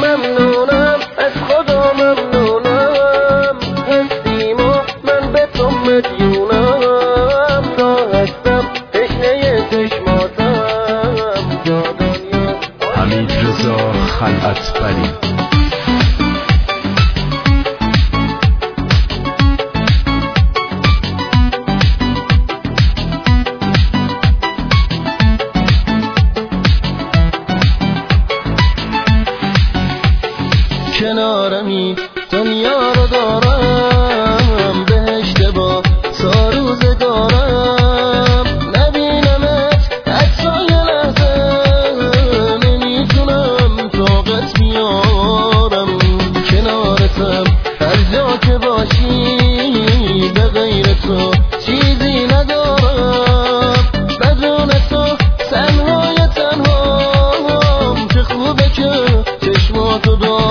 ممنونم از خدا ممنونم، هستیم و من به تو مدیونم، تا هستم تشنه چشماتم تا دنیا. حمیدرضا خلعتبری. کنارمی دنیا رو دارم، بهشت با ساروزگارم، نبینمت حتی یه لحظه نمیتونم طاقت بیارم، کنارتم هر جا که باشی به غیر تو چیزی ندارم، بدون تو تنهای تنهام، چه خوبه که چشماتو دارم.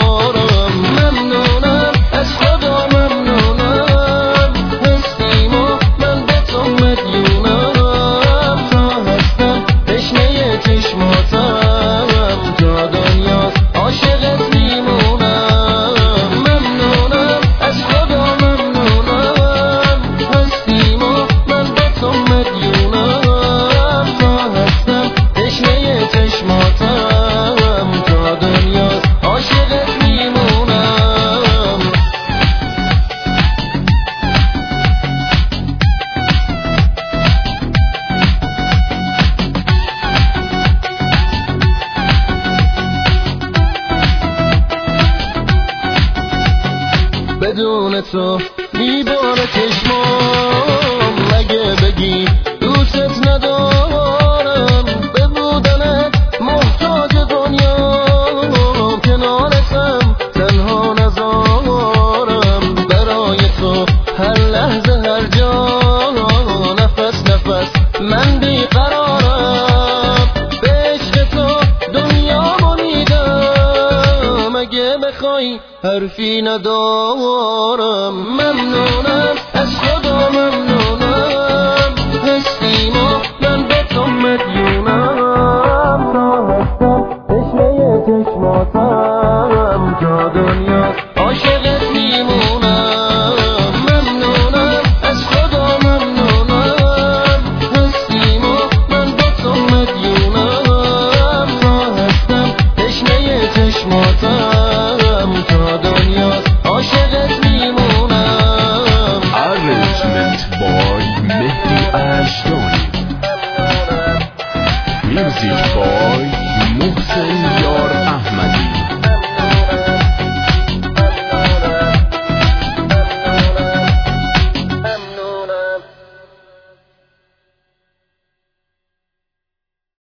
بدون تو میباره چشمام، مگه بگی دوست ندارم، به بودنت محتاج دنیام، کنارتم تنها نزارم، برای تو هر لحظه هر جا نفس نفس من بیقرارم، به عشق تو دنیامو میدم، اگه بخوای حرفی ندارم. ممنونم از خدا ممنونم، هستیم و من به تو مدیونم.